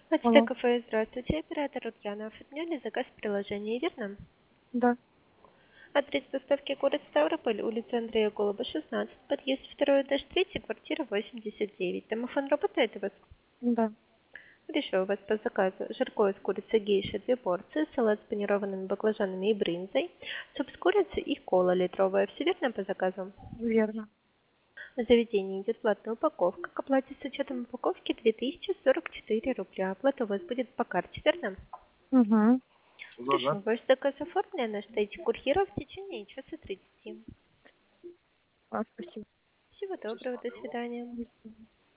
АТТ Алло, кафе, здравствуйте, оператор Ульяна. Оформляли заказ в приложении, верно? да, Адрес доставки город Ставрополь, улица Андрея Голуба, 16, подъезд 2 этаж 3, квартира 89. Домофон работает у вас? да. Решила у вас по заказу. Жаркое с курицей гейша 2 порции, салат с панированными баклажанами и брынзой, суп с курицей и кола литровая. Все верно по заказу? Верно. В заведении идет платная упаковка. К оплате с учетом упаковки 2044 рубля. Оплата у вас будет по карте, верно? Угу. Хорошо, ваш заказ оформлен, ожидайте курьера в течение часа 30. Спасибо. Всего доброго, до свидания.